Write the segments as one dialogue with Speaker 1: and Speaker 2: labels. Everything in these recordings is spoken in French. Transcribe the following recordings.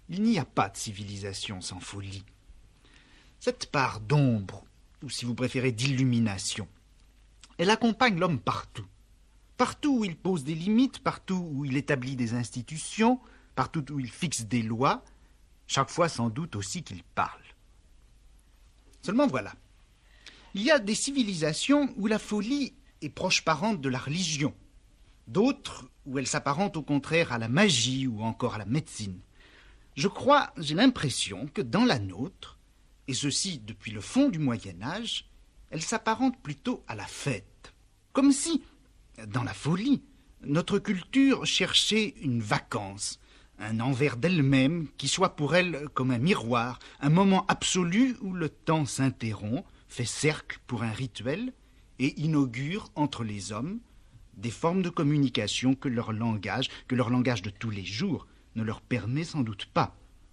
Speaker 1: Il n'y a pas de civilisation sans folie. Cette part d'ombre, ou si vous préférez d'illumination, elle accompagne l'homme partout. Partout où il pose des limites, partout où il établit des institutions, partout où il fixe des lois, chaque fois sans doute aussi qu'il parle. Seulement voilà, il y a des civilisations où la folie est proche parente de la religion, d'autres où elle s'apparente au contraire à la magie ou encore à la médecine. J'ai l'impression que dans la nôtre, et ceci depuis le fond du Moyen-Âge, elle s'apparente plutôt à la fête. Comme si, dans la folie, notre culture cherchait une vacance, un envers d'elle-même qui soit pour elle comme un miroir, un moment absolu où le temps s'interrompt, fait cercle pour un rituel et inaugure entre les hommes des formes de communication que leur langage de tous les jours ne leur permet sans doute pas.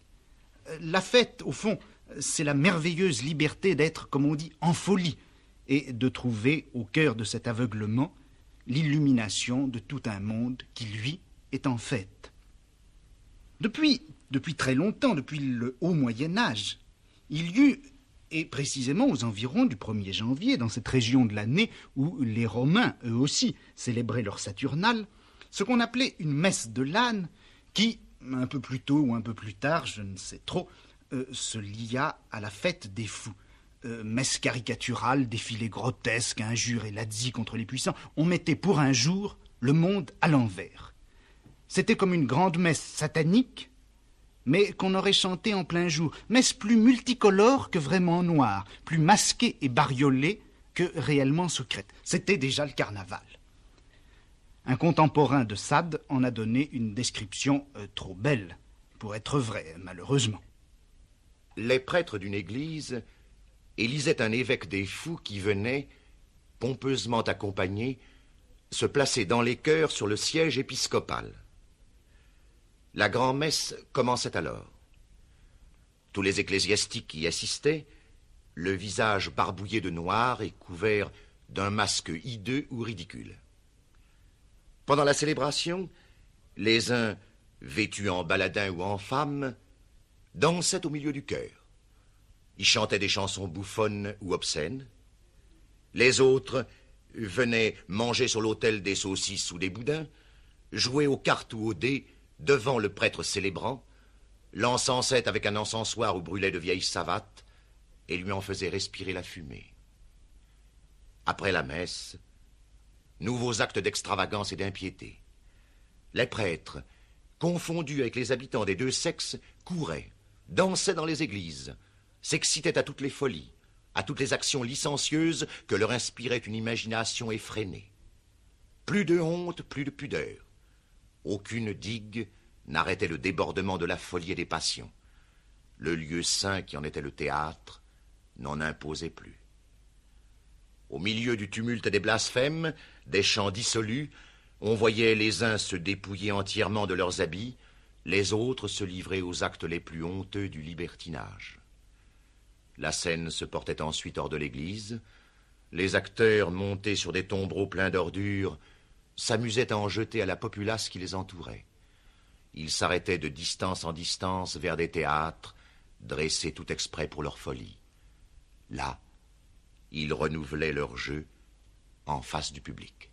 Speaker 1: La fête, au fond, c'est la merveilleuse liberté d'être, comme on dit, en folie, et de trouver au cœur de cet aveuglement l'illumination de tout un monde qui, lui, est en fête. Depuis très longtemps, depuis le haut Moyen-Âge, il y eut, et précisément aux environs du 1er janvier, dans cette région de l'année où les Romains, eux aussi, célébraient leur Saturnale, ce qu'on appelait une messe de l'âne, qui, un peu plus tôt ou un peu plus tard, je ne sais trop, se lia à la fête des fous. Messe caricaturale, défilé grotesque, injures et lazzi contre les puissants. On mettait pour un jour le monde à l'envers. C'était comme une grande messe satanique, mais qu'on aurait chantée en plein jour. Messe plus multicolore que vraiment noire, plus masquée et bariolée que réellement secrète. C'était déjà le carnaval. Un contemporain de Sade en a donné une description trop belle pour être vraie, malheureusement.
Speaker 2: Les prêtres d'une église élisaient un évêque des fous qui venait, pompeusement accompagné, se placer dans les chœurs sur le siège épiscopal. La grand-messe commençait alors. Tous les ecclésiastiques qui y assistaient, le visage barbouillé de noir et couvert d'un masque hideux ou ridicule. Pendant la célébration, les uns, vêtus en baladins ou en femmes, dansaient au milieu du chœur. Ils chantaient des chansons bouffonnes ou obscènes. Les autres venaient manger sur l'autel des saucisses ou des boudins, jouer aux cartes ou aux dés devant le prêtre célébrant, l'encensaient avec un encensoir où brûlaient de vieilles savates et lui en faisaient respirer la fumée. Après la messe, nouveaux actes d'extravagance et d'impiété. Les prêtres, confondus avec les habitants des deux sexes, couraient, dansaient dans les églises, s'excitaient à toutes les folies, à toutes les actions licencieuses que leur inspirait une imagination effrénée. Plus de honte, plus de pudeur. Aucune digue n'arrêtait le débordement de la folie et des passions. Le lieu saint qui en était le théâtre n'en imposait plus. Au milieu du tumulte des blasphèmes, des chants dissolus, on voyait les uns se dépouiller entièrement de leurs habits, les autres se livrer aux actes les plus honteux du libertinage. La scène se portait ensuite hors de l'église. Les acteurs, montés sur des tombereaux pleins d'ordures, s'amusaient à en jeter à la populace qui les entourait. Ils s'arrêtaient de distance en distance vers des théâtres, dressés tout exprès pour leur folie. Là, ils renouvelaient leur jeu en face du public.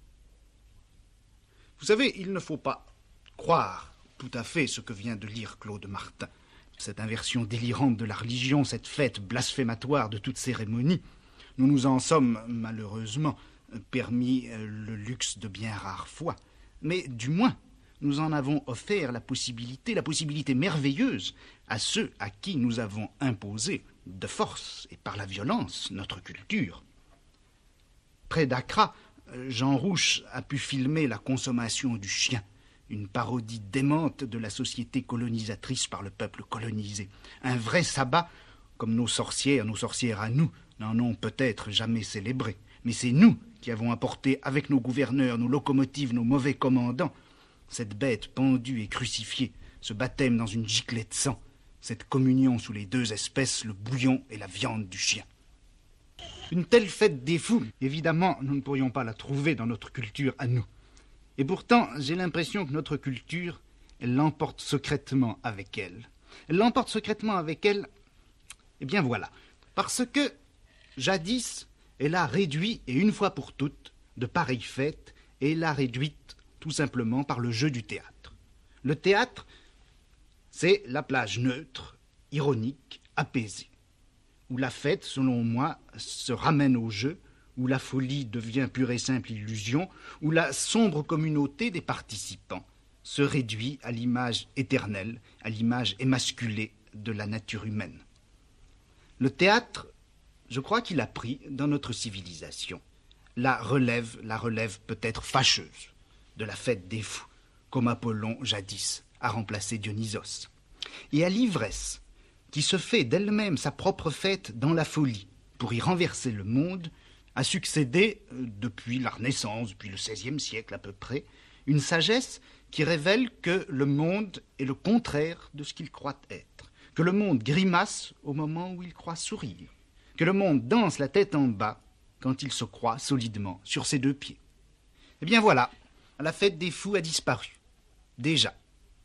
Speaker 1: Vous savez, il ne faut pas croire tout à fait ce que vient de lire Claude Martin. Cette inversion délirante de la religion, cette fête blasphématoire de toute cérémonie, nous nous en sommes, malheureusement, permis le luxe de bien rares fois. Mais du moins, nous en avons offert la possibilité merveilleuse à ceux à qui nous avons imposé, de force et par la violence, notre culture. Près d'Accra, Jean Rouch a pu filmer la consommation du chien, une parodie démente de la société colonisatrice par le peuple colonisé. Un vrai sabbat, comme nos sorcières à nous, n'en ont peut-être jamais célébré. Mais c'est nous qui avons apporté avec nos gouverneurs, nos locomotives, nos mauvais commandants, cette bête pendue et crucifiée, ce baptême dans une giclée de sang, cette communion sous les deux espèces, le bouillon et la viande du chien. Une telle fête des fous, évidemment, nous ne pourrions pas la trouver dans notre culture à nous. Et pourtant, j'ai l'impression que notre culture Elle l'emporte secrètement avec elle. Elle l'emporte secrètement avec elle, eh bien voilà, parce que, jadis, elle a réduit, et une fois pour toutes, de pareilles fêtes, et elle l'a réduite tout simplement par le jeu du théâtre. Le théâtre, c'est la plage neutre, ironique, apaisée, où la fête, selon moi, se ramène au jeu, où la folie devient pure et simple illusion, où la sombre communauté des participants se réduit à l'image éternelle, à l'image émasculée de la nature humaine. Le théâtre, je crois qu'il a pris dans notre civilisation la relève peut-être fâcheuse de la fête des fous, comme Apollon jadis a remplacé Dionysos. Et à l'ivresse, qui se fait d'elle-même sa propre fête dans la folie, pour y renverser le monde, a succédé, depuis la Renaissance, depuis le XVIe siècle à peu près, une sagesse qui révèle que le monde est le contraire de ce qu'il croit être, que le monde grimace au moment où il croit sourire, que le monde danse la tête en bas quand il se croit solidement sur ses deux pieds. Eh bien voilà, la fête des fous a disparu, déjà.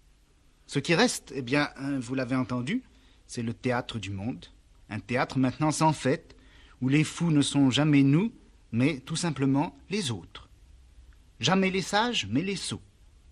Speaker 1: Ce qui reste, eh bien, vous l'avez entendu, c'est le théâtre du monde, un théâtre maintenant sans fête, où les fous ne sont jamais nous, mais tout simplement les autres. Jamais les sages, mais les sots.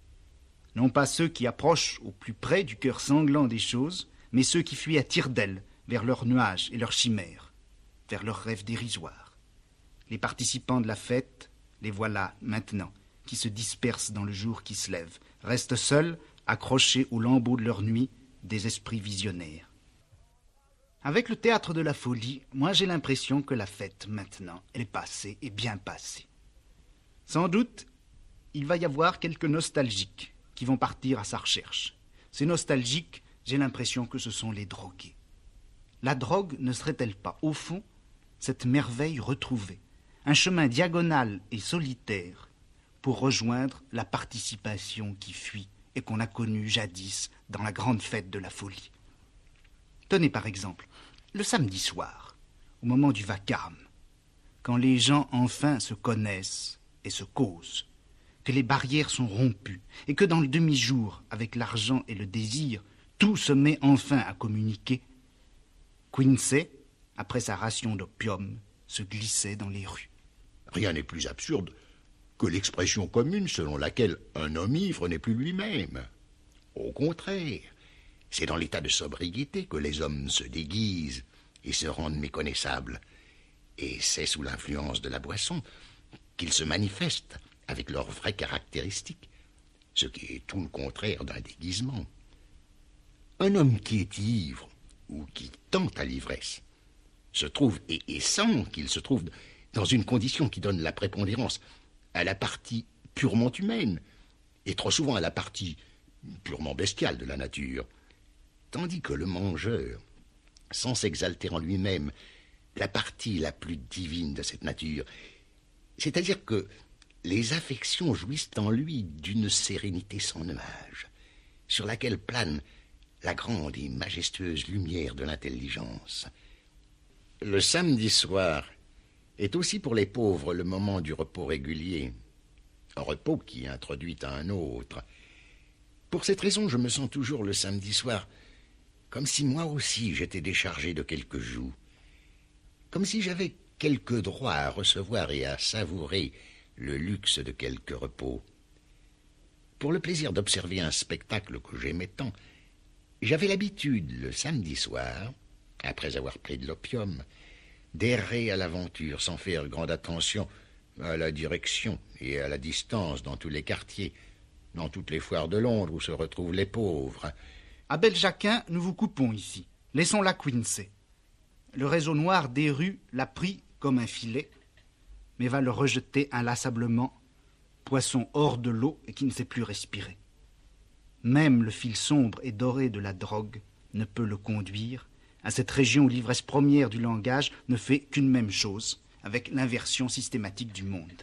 Speaker 1: Non pas ceux qui approchent au plus près du cœur sanglant des choses, mais ceux qui fuient à tire-d'aile vers leurs nuages et leurs chimères, vers leurs rêves dérisoires. Les participants de la fête, les voilà maintenant, qui se dispersent dans le jour qui se lève, restent seuls, accrochés aux lambeaux de leur nuit, des esprits visionnaires. Avec le théâtre de la folie, moi j'ai l'impression que la fête, maintenant, elle est passée et bien passée. Sans doute, il va y avoir quelques nostalgiques qui vont partir à sa recherche. Ces nostalgiques, j'ai l'impression que ce sont les drogués. La drogue ne serait-elle pas, au fond, cette merveille retrouvée, un chemin diagonal et solitaire pour rejoindre la participation qui fuit et qu'on a connue jadis dans la grande fête de la folie. Tenez par exemple, le samedi soir, au moment du vacarme, quand les gens enfin se connaissent et se causent, que les barrières sont rompues et que dans le demi-jour, avec l'argent et le désir, tout se met enfin à communiquer, Quincy, après sa ration d'opium, se glissait dans les rues.
Speaker 3: Rien n'est plus absurde que l'expression commune selon laquelle un homme ivre n'est plus lui-même. Au contraire, c'est dans l'état de sobriété que les hommes se déguisent et se rendent méconnaissables. Et c'est sous l'influence de la boisson qu'ils se manifestent avec leurs vraies caractéristiques, ce qui est tout le contraire d'un déguisement. Un homme qui est ivre ou qui tente à l'ivresse se trouve, et sent qu'il se trouve dans une condition qui donne la prépondérance à la partie purement humaine, et trop souvent à la partie purement bestiale de la nature, tandis que le mangeur, sans s'exalter en lui-même, la partie la plus divine de cette nature, c'est-à-dire que les affections jouissent en lui d'une sérénité sans nuage, sur laquelle plane la grande et majestueuse lumière de l'intelligence. Le samedi soir est aussi pour les pauvres le moment du repos régulier, un repos qui introduit à un autre. Pour cette raison, je me sens toujours le samedi soir comme si moi aussi j'étais déchargé de quelques joues, comme si j'avais quelques droits à recevoir et à savourer le luxe de quelques repos. Pour le plaisir d'observer un spectacle que j'aimais tant, j'avais l'habitude, le samedi soir, après avoir pris de l'opium, d'errer à l'aventure sans faire grande attention à la direction et à la distance dans tous les quartiers, dans toutes les foires de Londres où se retrouvent les pauvres.
Speaker 1: À Beljaquin, nous vous coupons ici. Laissons-la Quincy. Le réseau noir des rues l'a pris comme un filet, mais va le rejeter inlassablement, poisson hors de l'eau et qui ne sait plus respirer. Même le fil sombre et doré de la drogue ne peut le conduire à cette région où l'ivresse première du langage ne fait qu'une même chose, avec l'inversion systématique du monde.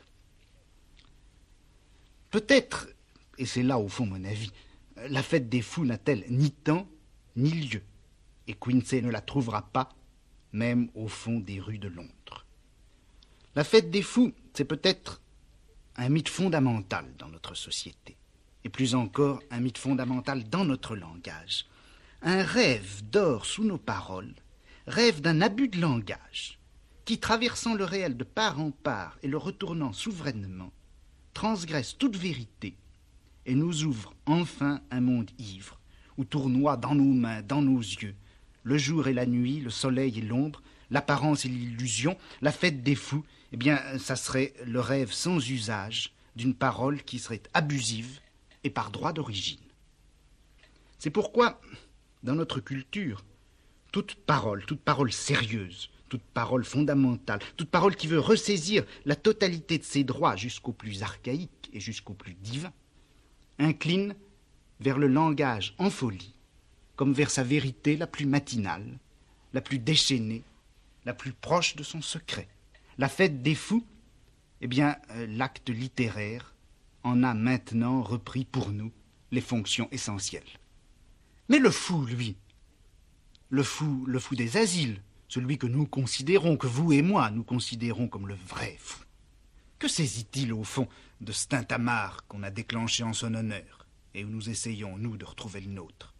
Speaker 1: Peut-être, et c'est là au fond mon avis, la fête des fous n'a-t-elle ni temps ni lieu, et Quincy ne la trouvera pas, même au fond des rues de Londres. La fête des fous, c'est peut-être un mythe fondamental dans notre société. et plus encore un mythe fondamental dans notre langage. Un rêve dort sous nos paroles, rêve d'un abus de langage, qui, traversant le réel de part en part et le retournant souverainement, transgresse toute vérité et nous ouvre enfin un monde ivre, où tournoient dans nos mains, dans nos yeux, le jour et la nuit, le soleil et l'ombre, l'apparence et l'illusion, la fête des fous. Eh bien, ça serait le rêve sans usage d'une parole qui serait abusive et par droit d'origine. C'est pourquoi, dans notre culture, toute parole sérieuse, toute parole fondamentale, toute parole qui veut ressaisir la totalité de ses droits jusqu'au plus archaïque et jusqu'au plus divin, incline vers le langage en folie, comme vers sa vérité la plus matinale, la plus déchaînée, la plus proche de son secret. La fête des fous, eh bien, l'acte littéraire en a maintenant repris pour nous les fonctions essentielles. Mais le fou, lui, le fou des asiles, celui que nous considérons, que vous et moi, nous considérons comme le vrai fou, que saisit-il au fond de ce tintamarre qu'on a déclenché en son honneur et où nous essayons, nous, de retrouver le nôtre?